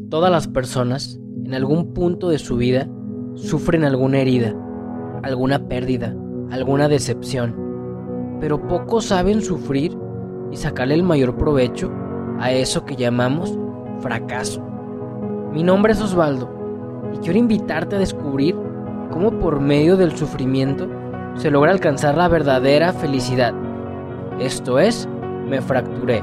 Todas las personas, en algún punto de su vida, sufren alguna herida, alguna pérdida, alguna decepción, pero pocos saben sufrir y sacarle el mayor provecho a eso que llamamos fracaso. Mi nombre es Osvaldo y quiero invitarte a descubrir cómo por medio del sufrimiento se logra alcanzar la verdadera felicidad. Esto es, Me Fracturé.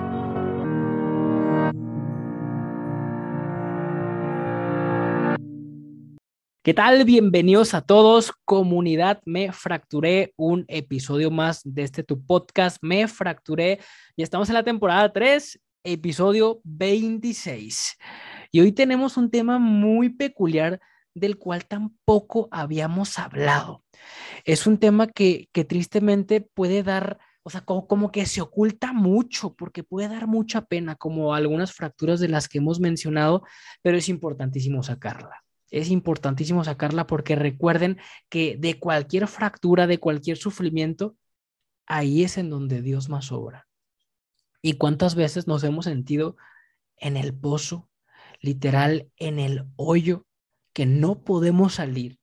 ¿Qué tal? Bienvenidos a todos, comunidad Me Fracturé, un episodio más de tu podcast Me Fracturé. Y estamos en la temporada 3, episodio 26. Y hoy tenemos un tema muy peculiar del cual tampoco habíamos hablado. Es un tema que tristemente puede dar, o sea, como que se oculta mucho, porque puede dar mucha pena, como algunas fracturas de las que hemos mencionado, pero es importantísimo sacarla. Es importantísimo sacarla porque recuerden que de cualquier fractura, de cualquier sufrimiento, ahí es en donde Dios más obra. ¿Y cuántas veces nos hemos sentido en el pozo, literal, en el hoyo, que no podemos salir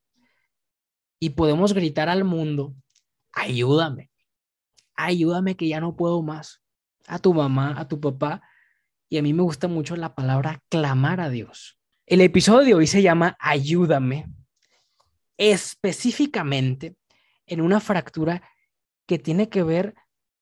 y podemos gritar al mundo, ayúdame, ayúdame que ya no puedo más, a tu mamá, a tu papá? Y a mí me gusta mucho la palabra clamar a Dios. El episodio de hoy se llama Ayúdame, específicamente en una fractura que tiene que ver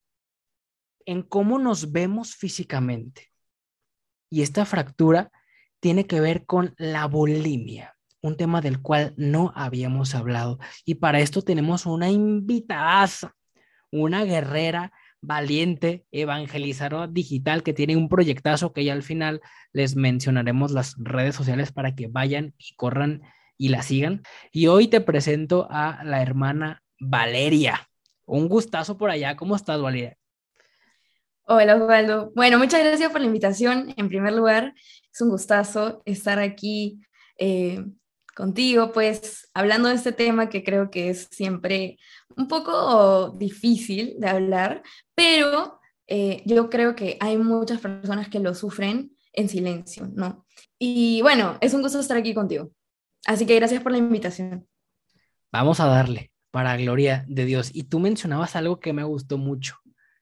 en cómo nos vemos físicamente. Y esta fractura tiene que ver con la bulimia, un tema del cual no habíamos hablado. Y para esto tenemos una invitadaza, una guerrera valiente, evangelizadora digital que tiene un proyectazo que ya al final les mencionaremos las redes sociales para que vayan y corran y la sigan. Y hoy te presento a la hermana Valeria. Un gustazo por allá. ¿Cómo estás, Valeria? Hola Osvaldo. Bueno, muchas gracias por la invitación. En primer lugar, es un gustazo estar aquí eh, contigo, pues hablando de este tema que creo que es siempre un poco difícil de hablar, pero yo creo que hay muchas personas que lo sufren en silencio, ¿no? Y bueno, es un gusto estar aquí contigo. Así que gracias por la invitación. Vamos a darle para gloria de Dios. Y tú mencionabas algo que me gustó mucho,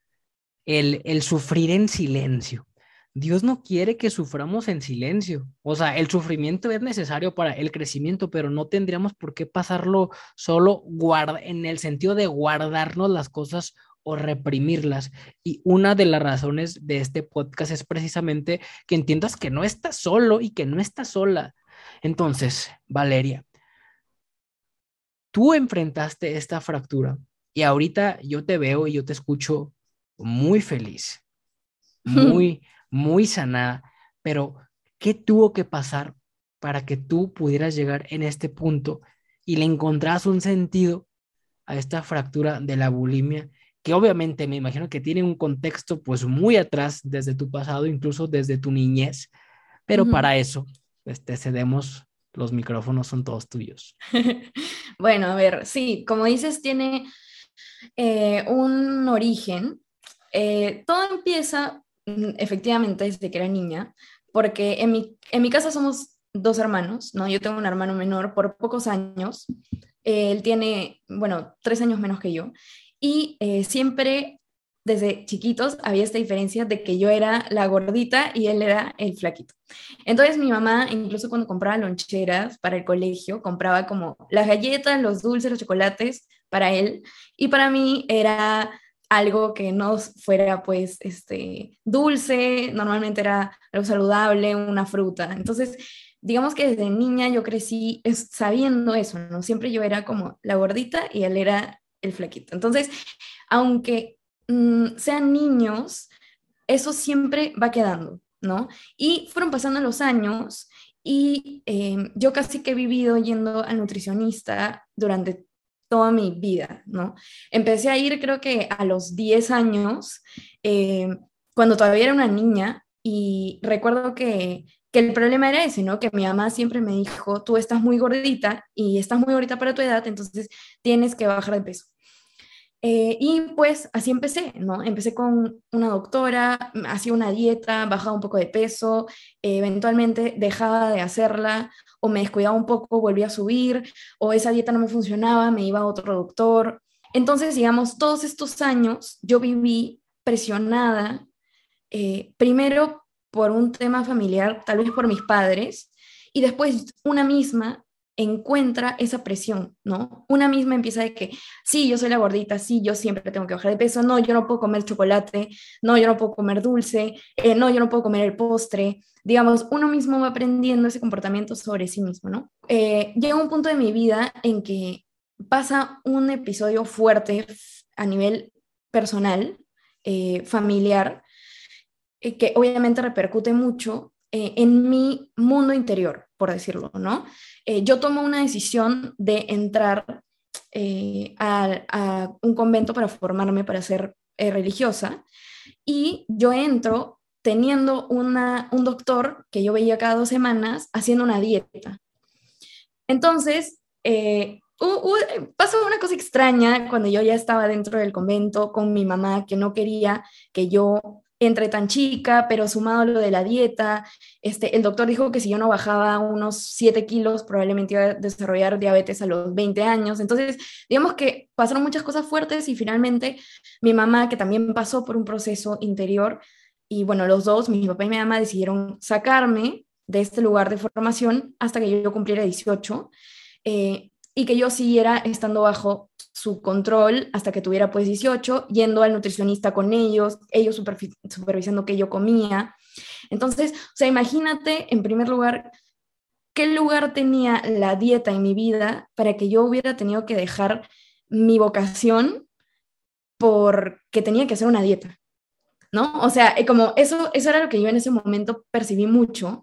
el sufrir en silencio. Dios no quiere que suframos en silencio. O sea, el sufrimiento es necesario para el crecimiento, pero no tendríamos por qué pasarlo solo en el sentido de guardarnos las cosas o reprimirlas. Y una de las razones de este podcast es precisamente que entiendas que no estás solo y que no estás sola. Entonces, Valeria, tú enfrentaste esta fractura y ahorita yo te veo y yo te escucho muy feliz, muy, muy sanada, pero ¿qué tuvo que pasar para que tú pudieras llegar en este punto y le encontraras un sentido a esta fractura de la bulimia? Que obviamente me imagino que tiene un contexto pues muy atrás desde tu pasado, incluso desde tu niñez, pero Ujú. para eso pues te cedemos, los micrófonos son todos tuyos. Bueno, a ver, sí, como dices, tiene un origen. Todo empieza efectivamente desde que era niña, porque en mi casa somos dos hermanos, ¿no? Yo tengo un hermano menor por pocos años. Él tiene, bueno, 3 años menos que yo. Y siempre, desde chiquitos, había esta diferencia de que yo era la gordita y él era el flaquito. Entonces mi mamá, incluso cuando compraba loncheras para el colegio, compraba como las galletas, los dulces, los chocolates para él. Y para mí era algo que no fuera pues dulce, normalmente era algo saludable, una fruta. Entonces, digamos que desde niña yo crecí sabiendo eso, ¿no? Siempre yo era como la gordita y él era el flaquito. Entonces, aunque sean niños, eso siempre va quedando, ¿no? Y fueron pasando los años y yo casi que he vivido yendo al nutricionista durante toda mi vida, ¿no? Empecé a ir creo que a los 10 años, eh, cuando todavía era una niña, y recuerdo que el problema era ese, ¿no? Que mi mamá siempre me dijo, tú estás muy gordita y estás muy gordita para tu edad, entonces tienes que bajar de peso. Y pues así empecé, ¿no? Empecé con una doctora, hacía una dieta, bajaba un poco de peso, eventualmente dejaba de hacerla o me descuidaba un poco, volvía a subir, o esa dieta no me funcionaba, me iba a otro doctor. Entonces, digamos, todos estos años yo viví presionada, primero por un tema familiar, tal vez por mis padres, y después una misma encuentra esa presión, ¿no? Una misma empieza de que, sí, yo soy la gordita, sí, yo siempre tengo que bajar de peso, no, yo no puedo comer chocolate, no, yo no puedo comer dulce, no, yo no puedo comer el postre. Digamos, uno mismo va aprendiendo ese comportamiento sobre sí mismo, ¿no? Llega un punto de mi vida en que pasa un episodio fuerte a nivel personal, familiar, que obviamente repercute mucho en mi mundo interior, por decirlo, ¿no? Yo tomo una decisión de entrar a un convento para formarme para ser religiosa, y yo entro teniendo un doctor que yo veía cada 2 semanas haciendo una dieta. Entonces, pasó una cosa extraña cuando yo ya estaba dentro del convento con mi mamá, que no quería que yo entre tan chica, pero sumado a lo de la dieta, el doctor dijo que si yo no bajaba unos 7 kilos, probablemente iba a desarrollar diabetes a los 20 años. Entonces, digamos que pasaron muchas cosas fuertes y finalmente mi mamá, que también pasó por un proceso interior, y bueno, los dos, mi papá y mi mamá, decidieron sacarme de este lugar de formación hasta que yo cumpliera 18, y que yo siguiera estando bajo su control hasta que tuviera pues 18, yendo al nutricionista con ellos supervisando qué yo comía. Entonces, o sea, imagínate en primer lugar qué lugar tenía la dieta en mi vida para que yo hubiera tenido que dejar mi vocación porque tenía que hacer una dieta, ¿no? O sea, como eso era lo que yo en ese momento percibí mucho,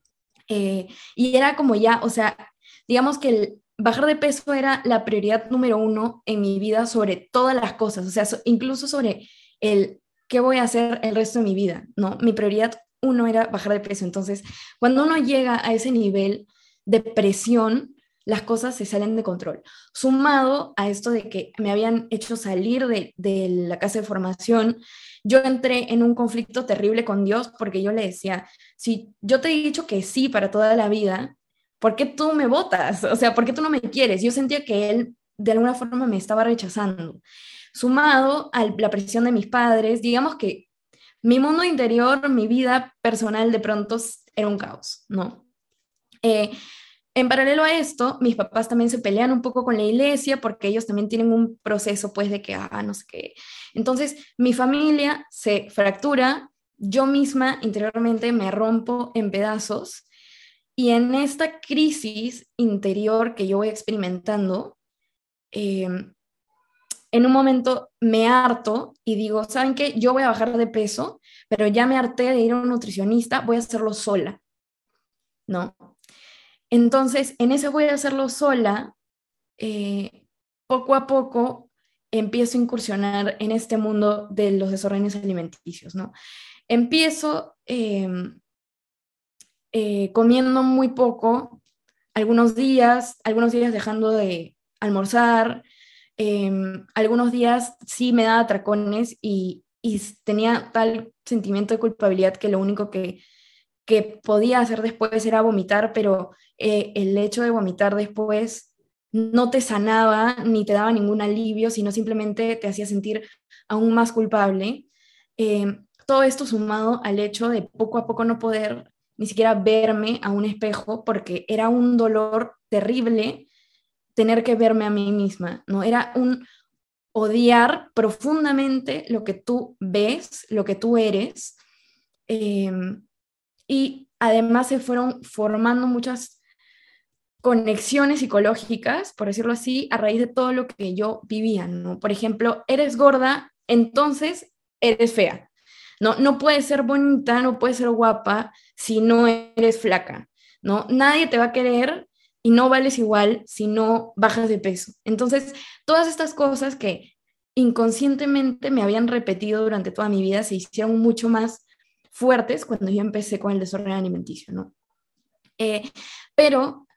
y era como ya, o sea, digamos que el bajar de peso era la prioridad número uno en mi vida sobre todas las cosas, o sea, incluso sobre el qué voy a hacer el resto de mi vida, ¿no? Mi prioridad uno era bajar de peso. Entonces, cuando uno llega a ese nivel de presión, las cosas se salen de control. Sumado a esto de que me habían hecho salir de la casa de formación, yo entré en un conflicto terrible con Dios porque yo le decía, si yo te he dicho que sí para toda la vida, ¿por qué tú me votas? O sea, ¿por qué tú no me quieres? Yo sentía que él de alguna forma me estaba rechazando. Sumado a la presión de mis padres, digamos que mi mundo interior, mi vida personal de pronto era un caos, ¿no? Eh, en paralelo a esto, mis papás también se pelean un poco con la iglesia porque ellos también tienen un proceso pues de que, no sé qué. Entonces, mi familia se fractura, yo misma interiormente me rompo en pedazos, y en esta crisis interior que yo voy experimentando, eh, en un momento me harto y digo, ¿saben qué? Yo voy a bajar de peso, pero ya me harté de ir a un nutricionista, voy a hacerlo sola, ¿no? Entonces, en ese voy a hacerlo sola, poco a poco empiezo a incursionar en este mundo de los desórdenes alimenticios, ¿no? Empiezo comiendo muy poco, algunos días dejando de almorzar, algunos días sí me daba atracones y tenía tal sentimiento de culpabilidad que lo único que podía hacer después era vomitar, pero el hecho de vomitar después no te sanaba ni te daba ningún alivio, sino simplemente te hacía sentir aún más culpable. Todo esto sumado al hecho de poco a poco no poder ni siquiera verme a un espejo, porque era un dolor terrible tener que verme a mí misma, ¿no? Era un odiar profundamente lo que tú ves, lo que tú eres. eh, y además se fueron formando muchas conexiones psicológicas, por decirlo así, a raíz de todo lo que yo vivía, ¿no? Por ejemplo, eres gorda, entonces eres fea, ¿no? No puedes ser bonita, no puedes ser guapa si no eres flaca, ¿no? Nadie te va a querer y no vales igual si no bajas de peso. Entonces, todas estas cosas que inconscientemente me habían repetido durante toda mi vida se hicieron mucho más fuertes cuando yo empecé con el desorden alimenticio, ¿no? Eh, pero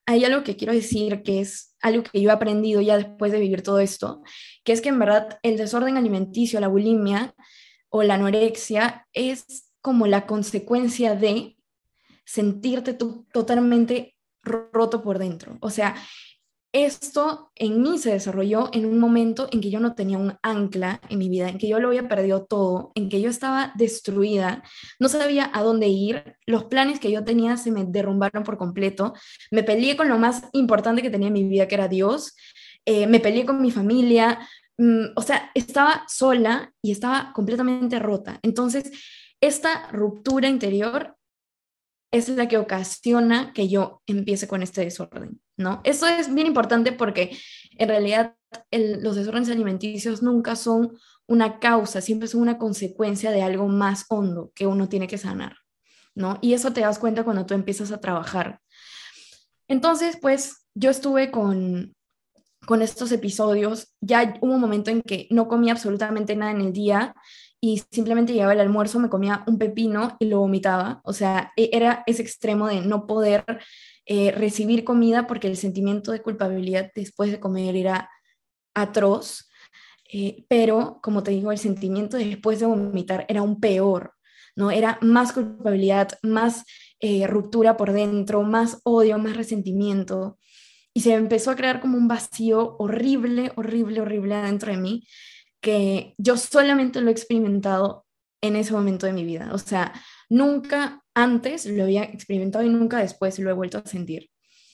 hay algo que quiero decir que es algo que yo he aprendido ya después de vivir todo esto, que es que en verdad el desorden alimenticio, la bulimia o la anorexia es como la consecuencia de sentirte tú totalmente roto por dentro. O sea, esto en mí se desarrolló en un momento en que yo no tenía un ancla en mi vida, en que yo lo había perdido todo, en que yo estaba destruida, no sabía a dónde ir, los planes que yo tenía se me derrumbaron por completo, me peleé con lo más importante que tenía en mi vida, que era Dios, me peleé con mi familia, o sea, estaba sola y estaba completamente rota. Entonces, esta ruptura interior es la que ocasiona que yo empiece con este desorden, ¿no? Eso es bien importante porque en realidad los desórdenes alimenticios nunca son una causa, siempre son una consecuencia de algo más hondo que uno tiene que sanar, ¿no? Y eso te das cuenta cuando tú empiezas a trabajar. Entonces, pues yo estuve con estos episodios, ya hubo un momento en que no comía absolutamente nada en el día y simplemente llegaba el almuerzo, me comía un pepino y lo vomitaba. O sea, era ese extremo de no poder recibir comida porque el sentimiento de culpabilidad después de comer era atroz. Pero, como te digo, el sentimiento después de vomitar era aún peor, ¿no? Era más culpabilidad, más ruptura por dentro, más odio, más resentimiento y se empezó a crear como un vacío horrible, horrible, horrible adentro de mí, que yo solamente lo he experimentado en ese momento de mi vida. O sea, nunca antes lo había experimentado y nunca después lo he vuelto a sentir.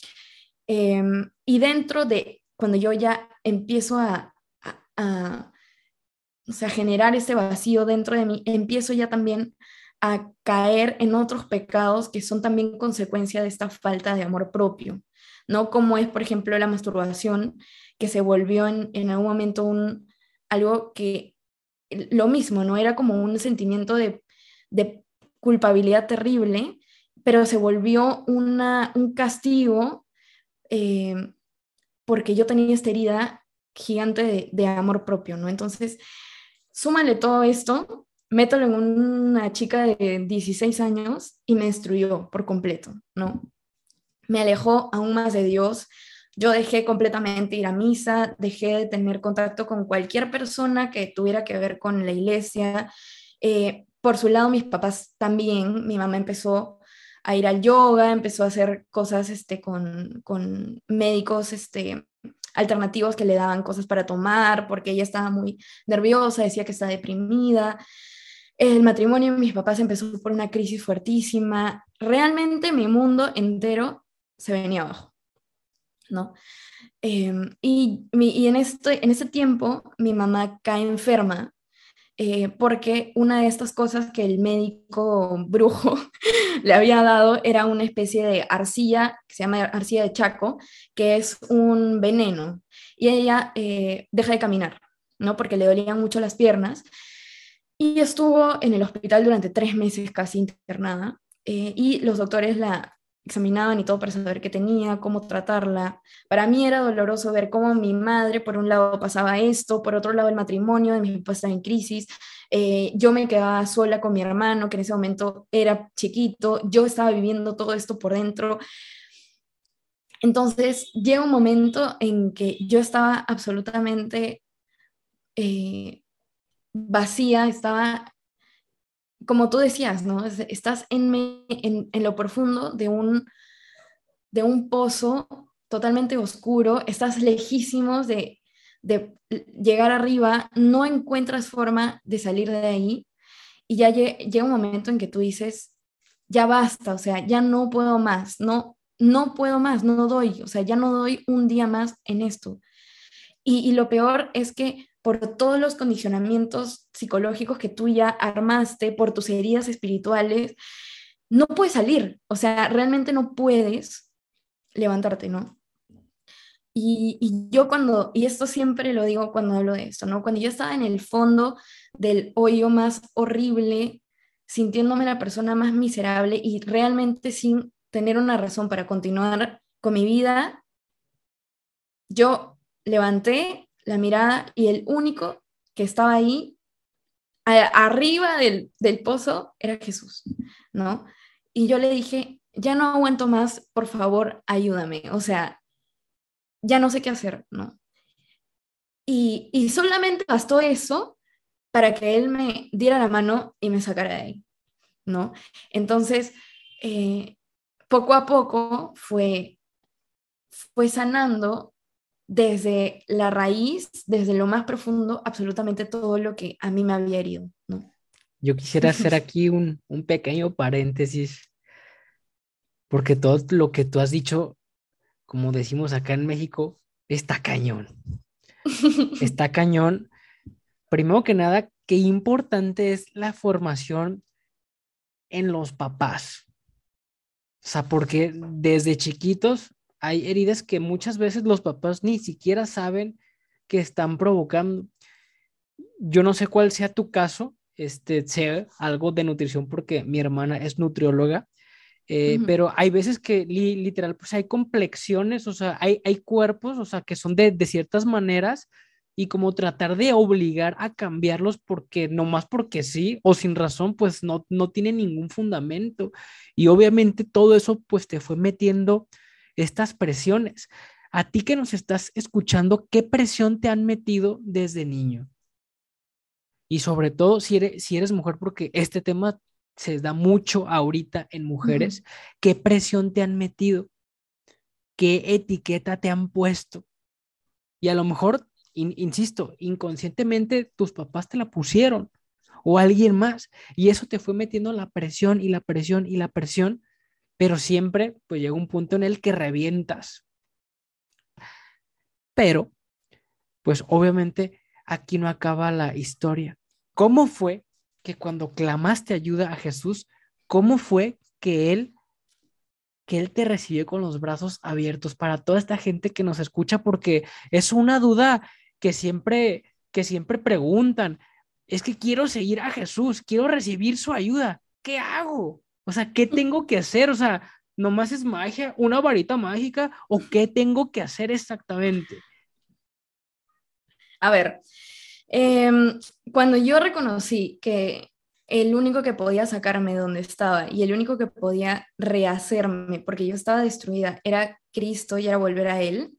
Y dentro de, cuando yo ya empiezo a, o sea, generar ese vacío dentro de mí, empiezo ya también a caer en otros pecados que son también consecuencia de esta falta de amor propio, ¿no? Como es, por ejemplo, la masturbación, que se volvió en algún momento algo que, lo mismo, ¿no? Era como un sentimiento de culpabilidad terrible, pero se volvió un castigo eh, porque yo tenía esta herida gigante de amor propio, ¿no? Entonces, súmale todo esto, mételo en una chica de 16 años y me destruyó por completo, ¿no? Me alejó aún más de Dios. Yo dejé completamente ir a misa, dejé de tener contacto con cualquier persona que tuviera que ver con la iglesia. Por su lado, mis papás también, mi mamá empezó a ir al yoga, empezó a hacer cosas con médicos alternativos que le daban cosas para tomar, porque ella estaba muy nerviosa, decía que estaba deprimida. El matrimonio de mis papás empezó por una crisis fuertísima. Realmente mi mundo entero se venía abajo, ¿no? Y en este tiempo mi mamá cae enferma porque una de estas cosas que el médico brujo le había dado era una especie de arcilla, que se llama arcilla de Chaco, que es un veneno. Y ella deja de caminar, ¿no? Porque le dolían mucho las piernas. Y estuvo en el hospital durante 3 meses casi internada. Y los doctores la examinaban y todo para saber qué tenía, cómo tratarla. Para mí era doloroso ver cómo mi madre, por un lado, pasaba esto, por otro lado, el matrimonio de mi papá estaba en crisis. Yo me quedaba sola con mi hermano, que en ese momento era chiquito. Yo estaba viviendo todo esto por dentro. Entonces, llega un momento en que yo estaba absolutamente vacía, estaba como tú decías, ¿no? Estás en lo profundo de un pozo totalmente oscuro, estás lejísimos de llegar arriba, no encuentras forma de salir de ahí y ya llega un momento en que tú dices, ya basta, o sea, ya no puedo más, no, no puedo más, no doy, o sea, ya no doy un día más en esto. Y lo peor es que por todos los condicionamientos psicológicos que tú ya armaste, por tus heridas espirituales, no puedes salir, o sea, realmente no puedes levantarte, ¿no? Y yo y esto siempre lo digo cuando hablo de esto, ¿no? Cuando yo estaba en el fondo del hoyo más horrible, sintiéndome la persona más miserable y realmente sin tener una razón para continuar con mi vida, yo levanté la mirada y el único que estaba ahí, arriba del pozo, era Jesús, ¿no? Y yo le dije, ya no aguanto más, por favor, ayúdame, o sea, ya no sé qué hacer, ¿no? Y solamente bastó eso para que él me diera la mano y me sacara de ahí, ¿no? Entonces, eh, poco a poco fue sanando desde la raíz, desde lo más profundo, absolutamente todo lo que a mí me había herido, ¿no? Yo quisiera hacer aquí un pequeño paréntesis, porque todo lo que tú has dicho, como decimos acá en México, está cañón. Está cañón. Primero que nada, qué importante es la formación en los papás. O sea, porque desde chiquitos hay heridas que muchas veces los papás ni siquiera saben que están provocando. Yo no sé cuál sea tu caso, sé algo de nutrición porque mi hermana es nutrióloga, Ujú, pero hay veces que literal, pues hay complexiones, o sea, hay cuerpos, o sea, que son de ciertas maneras y como tratar de obligar a cambiarlos porque nomás porque sí o sin razón, pues no tiene ningún fundamento. Y obviamente todo eso, pues te fue metiendo estas presiones. A ti que nos estás escuchando, ¿qué presión te han metido desde niño? Y sobre todo si eres mujer, porque este tema se da mucho ahorita en ujú. mujeres, ¿qué presión te han metido? ¿Qué etiqueta te han puesto? Y a lo mejor, insisto, inconscientemente tus papás te la pusieron o alguien más, y eso te fue metiendo la presión y la presión y la presión, pero siempre pues llega un punto en el que revientas. Pero, pues obviamente aquí no acaba la historia. ¿Cómo fue que cuando clamaste ayuda a Jesús, cómo fue que él te recibió con los brazos abiertos para toda esta gente que nos escucha? Porque es una duda que siempre preguntan. Es que quiero seguir a Jesús, quiero recibir su ayuda. ¿Qué hago? O sea, ¿qué tengo que hacer? O sea, ¿nomás es magia, una varita mágica o qué tengo que hacer exactamente? A ver, em, cuando yo reconocí que el único que podía sacarme de donde estaba y el único que podía rehacerme, porque yo estaba destruida, era Cristo y era volver a Él,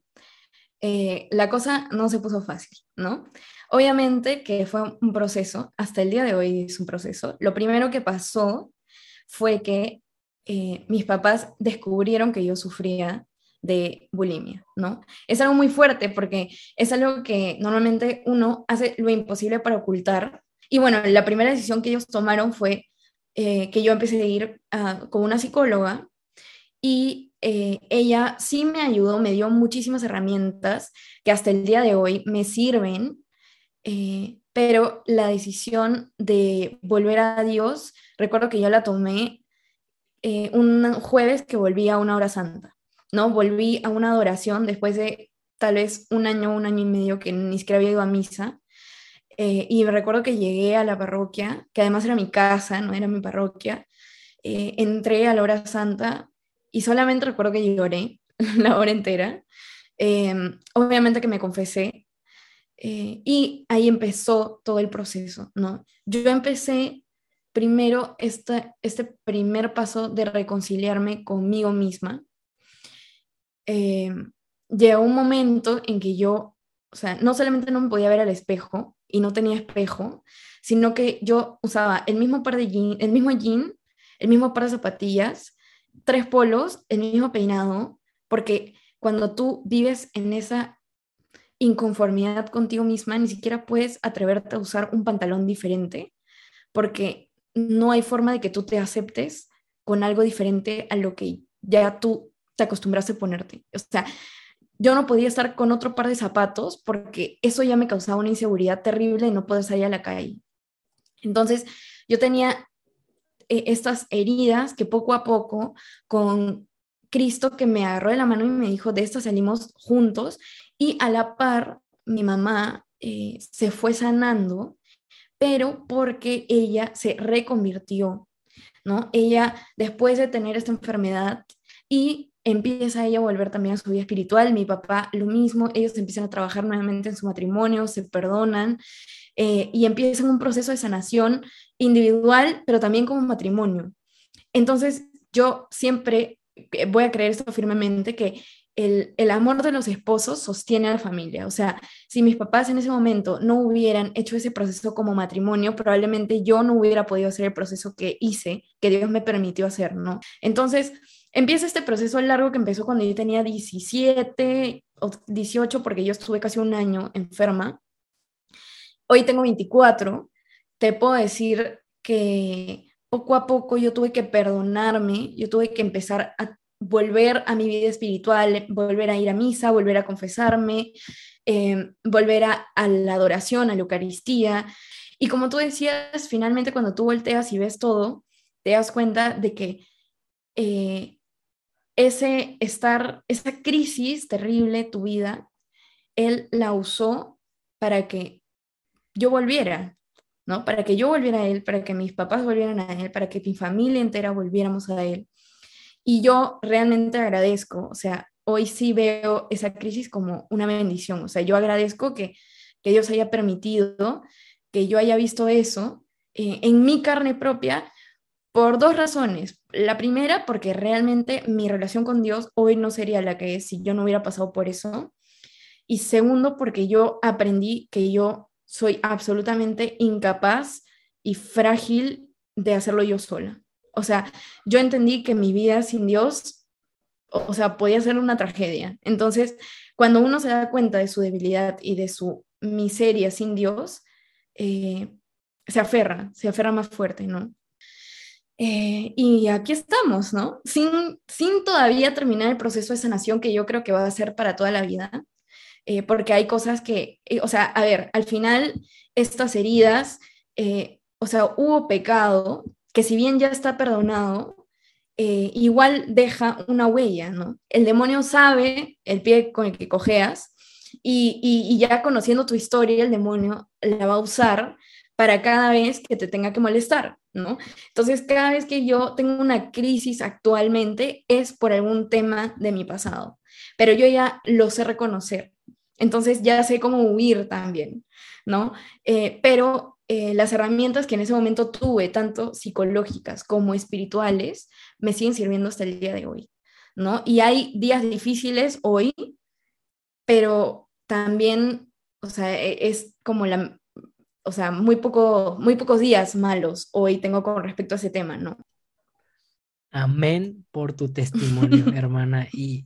la cosa no se puso fácil, ¿no? Obviamente que fue un proceso, hasta el día de hoy es un proceso. Lo primero que pasó fue que mis papás descubrieron que yo sufría de bulimia, ¿no? Es algo muy fuerte porque es algo que normalmente uno hace lo imposible para ocultar. Y bueno, la primera decisión que ellos tomaron fue que yo empecé a ir con una psicóloga y ella sí me ayudó, me dio muchísimas herramientas que hasta el día de hoy me sirven, pero la decisión de volver a Dios, recuerdo que yo la tomé un jueves que volví a una hora santa, ¿no? Volví a una adoración después de tal vez un año y medio que ni siquiera había ido a misa. Y me recuerdo que llegué a la parroquia, que además era mi casa, no era mi parroquia. Entré a la hora santa y solamente recuerdo que lloré la hora entera. Obviamente que me confesé, y ahí empezó todo el proceso, ¿no? Yo empecé primero este primer paso de reconciliarme conmigo misma. Eh, Llegó un momento en que yo, o sea, no solamente no me podía ver al espejo y no tenía espejo, sino que yo usaba el mismo par de jean, el mismo jean, el mismo par de zapatillas, tres polos, el mismo peinado, porque cuando tú vives en esa inconformidad contigo misma, ni siquiera puedes atreverte a usar un pantalón diferente, porque no hay forma de que tú te aceptes con algo diferente a lo que ya tú te acostumbraste a ponerte. O sea, yo no podía estar con otro par de zapatos porque eso ya me causaba una inseguridad terrible y no poder salir a la calle. Entonces, yo tenía estas heridas que poco a poco, con Cristo que me agarró de la mano y me dijo, de esto salimos juntos, y a la par, mi mamá se fue sanando, pero porque ella se reconvirtió, ¿no? Ella, después de tener esta enfermedad y empieza ella a volver también a su vida espiritual, mi papá lo mismo, ellos empiezan a trabajar nuevamente en su matrimonio, se perdonan, y empiezan un proceso de sanación individual, pero también como matrimonio. Entonces, yo siempre voy a creer esto firmemente, que el amor de los esposos sostiene a la familia. O sea, si mis papás en ese momento no hubieran hecho ese proceso como matrimonio, probablemente yo no hubiera podido hacer el proceso que hice, que Dios me permitió hacer, ¿no? Entonces, empieza este proceso largo que empezó cuando yo tenía 17 o 18, porque yo estuve casi un año enferma. Hoy tengo 24. Te puedo decir que poco a poco yo tuve que perdonarme, yo tuve que empezar a volver a mi vida espiritual, volver a ir a misa, volver a confesarme, volver a la adoración, a la Eucaristía. Y como tú decías, finalmente cuando tú volteas y ves todo, te das cuenta de que eh, esa crisis terrible, tu vida, él la usó para que yo volviera, ¿no? Para que yo volviera a él, para que mis papás volvieran a él, para que mi familia entera volviéramos a él. Y yo realmente agradezco, o sea, hoy sí veo esa crisis como una bendición, o sea, yo agradezco que Dios haya permitido que yo haya visto eso en mi carne propia por dos razones. La primera, porque realmente mi relación con Dios hoy no sería la que es si yo no hubiera pasado por eso. Y segundo, porque yo aprendí que yo soy absolutamente incapaz y frágil de hacerlo yo sola. O sea, yo entendí que mi vida sin Dios, o sea, podía ser una tragedia. Entonces, cuando uno se da cuenta de su debilidad y de su miseria sin Dios, eh, se aferra más fuerte, ¿no? Y aquí estamos, ¿no? Sin todavía terminar el proceso de sanación que yo creo que va a ser para toda la vida, porque hay cosas que, o sea, a ver, al final estas heridas, o sea, hubo pecado que si bien ya está perdonado, igual deja una huella, ¿no? El demonio sabe el pie con el que cojeas y ya conociendo tu historia, el demonio la va a usar para cada vez que te tenga que molestar, ¿no? Entonces, cada vez que yo tengo una crisis actualmente es por algún tema de mi pasado, pero yo ya lo sé reconocer. Entonces ya sé cómo huir también, ¿no? Pero las herramientas que en ese momento tuve, tanto psicológicas como espirituales, me siguen sirviendo hasta el día de hoy, ¿no? Y hay días difíciles hoy, pero también, o sea, es como o sea, muy pocos días malos hoy tengo con respecto a ese tema, ¿no? Amén por tu testimonio, hermana. Y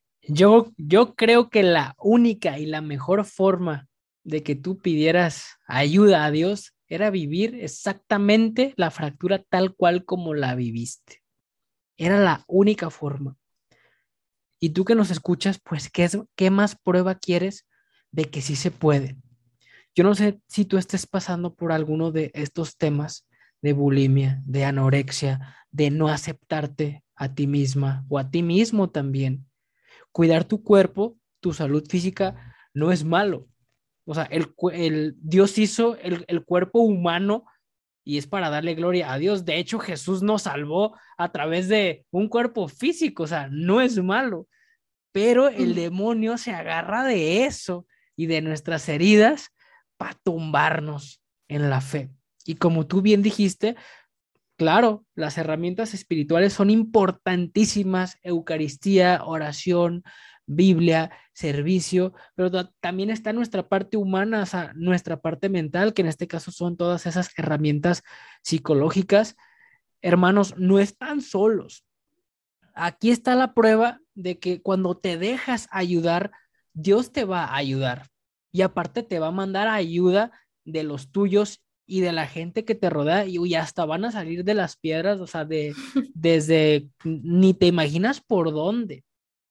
yo creo que la única y la mejor forma de que tú pidieras ayuda a Dios era vivir exactamente la fractura tal cual como la viviste. Era la única forma. Y tú que nos escuchas, pues, ¿qué más prueba quieres de que sí se puede? Yo no sé si tú estés pasando por alguno de estos temas de bulimia, de anorexia, de no aceptarte a ti misma o a ti mismo también. Cuidar tu cuerpo, tu salud física, no es malo. O sea, Dios hizo el cuerpo humano y es para darle gloria a Dios. De hecho, Jesús nos salvó a través de un cuerpo físico, o sea, no es malo, pero el demonio se agarra de eso y de nuestras heridas para tumbarnos en la fe. Y como tú bien dijiste, claro, las herramientas espirituales son importantísimas: Eucaristía, oración, Biblia, servicio, pero también está nuestra parte humana, o sea, nuestra parte mental, que en este caso son todas esas herramientas psicológicas. Hermanos, no están solos. Aquí está la prueba de que cuando te dejas ayudar, Dios te va a ayudar. Y aparte te va a mandar ayuda de los tuyos y de la gente que te rodea y hasta van a salir de las piedras, o sea, desde ni te imaginas por dónde.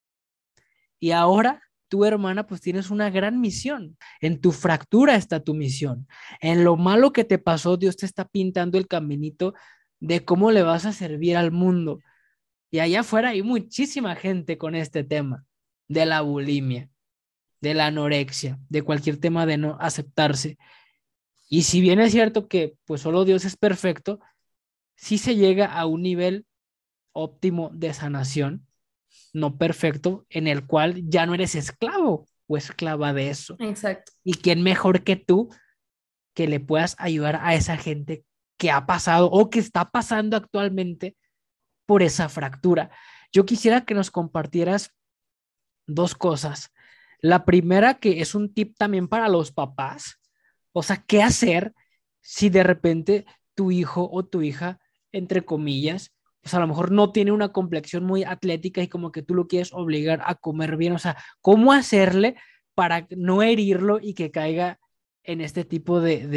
Y ahora tu hermana, pues tienes una gran misión. En tu fractura está tu misión. En lo malo que te pasó, Dios te está pintando el caminito de cómo le vas a servir al mundo. Y allá afuera hay muchísima gente con este tema de la bulimia, de la anorexia, de cualquier tema de no aceptarse. Y si bien es cierto que pues solo Dios es perfecto, sí se llega a un nivel óptimo de sanación, no perfecto, en el cual ya no eres esclavo o esclava de eso. Exacto. ¿Y quién mejor que tú que le puedas ayudar a esa gente que ha pasado o que está pasando actualmente por esa fractura. Yo quisiera que nos compartieras dos cosas. La primera, que es un tip también para los papás, o sea, ¿qué hacer si de repente tu hijo o tu hija, entre comillas, pues a lo mejor no tiene una complexión muy atlética y como que tú lo quieres obligar a comer bien? O sea, ¿cómo hacerle para no herirlo y que caiga en este tipo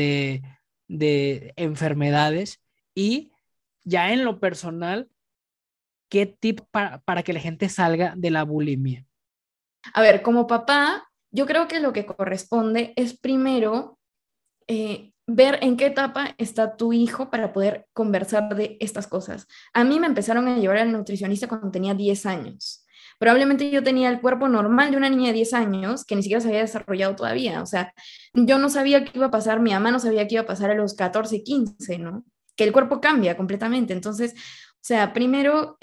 de enfermedades? Y ya en lo personal, ¿qué tip para que la gente salga de la bulimia? A ver, como papá, yo creo que lo que corresponde es primero ver en qué etapa está tu hijo para poder conversar de estas cosas. A mí me empezaron a llevar al nutricionista cuando tenía 10 años. Probablemente yo tenía el cuerpo normal de una niña de 10 años que ni siquiera se había desarrollado todavía. O sea, yo no sabía qué iba a pasar, mi mamá no sabía qué iba a pasar a los 14, 15, ¿no? Que el cuerpo cambia completamente. Entonces, o sea, primero,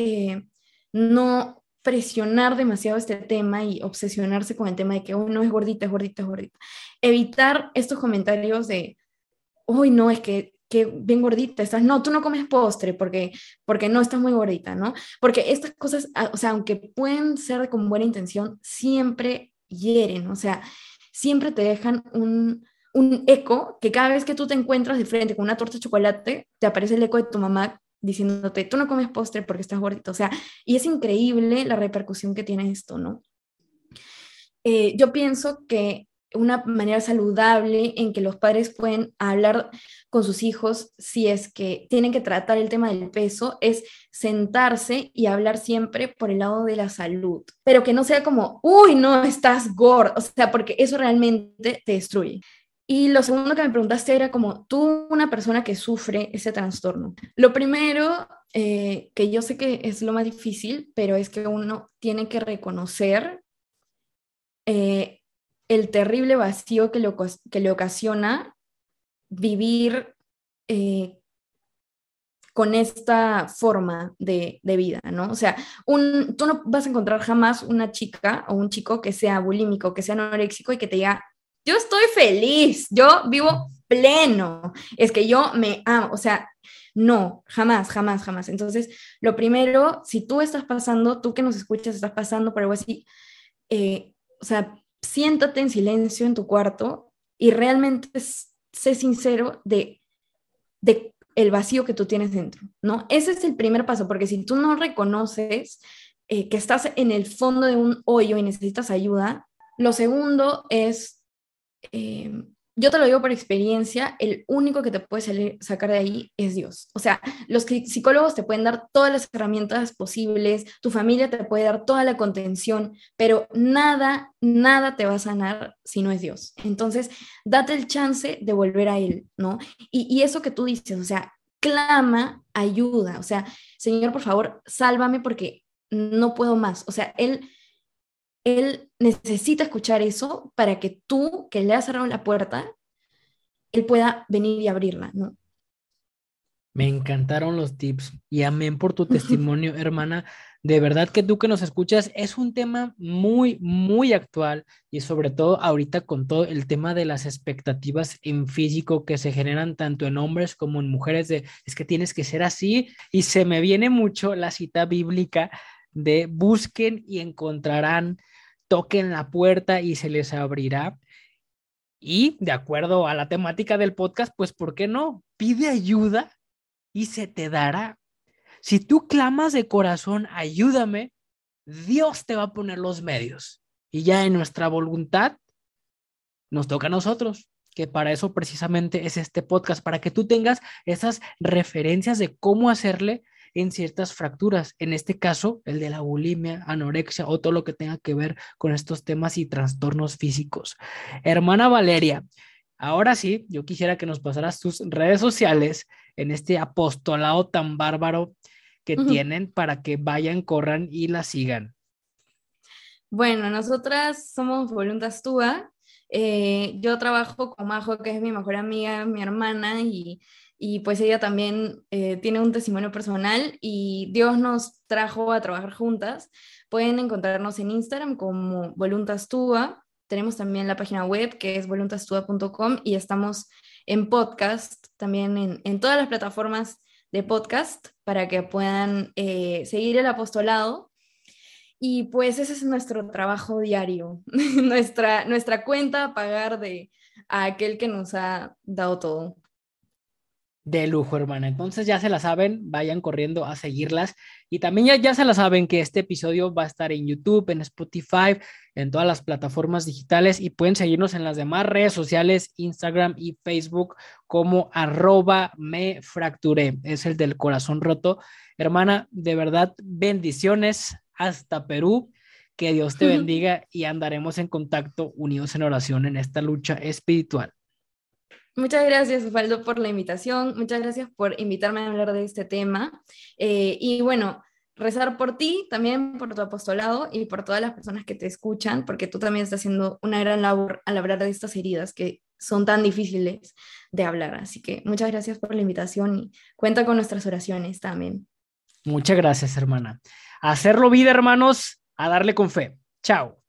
no presionar demasiado este tema y obsesionarse con el tema de que, oh, no, es gordita, es gordita, es gordita. Evitar estos comentarios de, uy, no, es que bien gordita estás. No, tú no comes postre porque no estás muy gordita, ¿no? Porque estas cosas, o sea, aunque pueden ser con buena intención, siempre hieren, o sea, siempre te dejan un eco que cada vez que tú te encuentras de frente con una torta de chocolate, te aparece el eco de tu mamá diciéndote, tú no comes postre porque estás gordita. O sea, y es increíble la repercusión que tiene esto, ¿no? Yo pienso que una manera saludable en que los padres pueden hablar con sus hijos si es que tienen que tratar el tema del peso es sentarse y hablar siempre por el lado de la salud, pero que no sea como, uy, no, estás gordo, o sea, porque eso realmente te destruye. Y lo segundo que me preguntaste era como, tú, una persona que sufre ese trastorno. Lo primero, que yo sé que es lo más difícil, pero es que uno tiene que reconocer eh, el terrible vacío que le ocasiona vivir eh, con esta forma de vida, ¿no? O sea, tú no vas a encontrar jamás una chica o un chico que sea bulímico, que sea anoréxico y que te diga, yo estoy feliz, yo vivo pleno, es que yo me amo, o sea, no, jamás, jamás, jamás. Entonces, lo primero, si tú estás pasando, tú que nos escuchas, estás pasando por algo así, o sea, siéntate en silencio en tu cuarto y realmente sé sincero de el vacío que tú tienes dentro, ¿no? Ese es el primer paso, porque si tú no reconoces que estás en el fondo de un hoyo y necesitas ayuda, lo segundo es eh, yo te lo digo por experiencia, el único que te puede sacar de ahí es Dios. O sea, los psicólogos te pueden dar todas las herramientas posibles, tu familia te puede dar toda la contención, pero nada, nada te va a sanar si no es Dios. Entonces, date el chance de volver a Él, ¿no? Y eso que tú dices, o sea, clama ayuda, o sea, Señor, por favor, sálvame porque no puedo más. O sea, él necesita escuchar eso para que tú, que le has cerrado la puerta, él pueda venir y abrirla, ¿no? Me encantaron los tips y amén por tu testimonio, hermana. De verdad que tú que nos escuchas es un tema muy, muy actual y sobre todo ahorita con todo el tema de las expectativas en físico que se generan tanto en hombres como en mujeres de es que tienes que ser así y se me viene mucho la cita bíblica de busquen y encontrarán, toquen la puerta y se les abrirá. Y de acuerdo a la temática del podcast, pues ¿por qué no? Pide ayuda y se te dará. Si tú clamas de corazón, ayúdame, Dios te va a poner los medios. Y ya en nuestra voluntad nos toca a nosotros, que para eso precisamente es este podcast, para que tú tengas esas referencias de cómo hacerle en ciertas fracturas, en este caso el de la bulimia, anorexia o todo lo que tenga que ver con estos temas y trastornos físicos. Hermana Valeria, ahora sí, yo quisiera que nos pasaras tus redes sociales en este apostolado tan bárbaro que tienen para que vayan, corran y la sigan. Bueno, nosotras somos Voluntas Túa. Yo trabajo con Majo, que es mi mejor amiga, mi hermana, y pues ella también tiene un testimonio personal y Dios nos trajo a trabajar juntas. Pueden encontrarnos en Instagram como Voluntas Túa. Tenemos también la página web que es voluntastua.com y estamos en podcast también en todas las plataformas de podcast para que puedan seguir el apostolado. Y pues ese es nuestro trabajo diario, nuestra cuenta a pagar a aquel que nos ha dado todo. De lujo, hermana. Entonces ya se la saben, vayan corriendo a seguirlas. Y también ya se la saben que este episodio va a estar en YouTube, en Spotify, en todas las plataformas digitales y pueden seguirnos en las demás redes sociales, Instagram y Facebook como @mefracturé. Es el del corazón roto. Hermana, de verdad, bendiciones hasta Perú. Que Dios te bendiga y andaremos en contacto, unidos en oración en esta lucha espiritual. Muchas gracias, Osvaldo, por la invitación. Muchas gracias por invitarme a hablar de este tema. Y bueno, rezar por ti, también por tu apostolado y por todas las personas que te escuchan, porque tú también estás haciendo una gran labor al hablar de estas heridas que son tan difíciles de hablar. Así que muchas gracias por la invitación y cuenta con nuestras oraciones también. Muchas gracias, hermana. A hacerlo vida, hermanos, a darle con fe. Chao.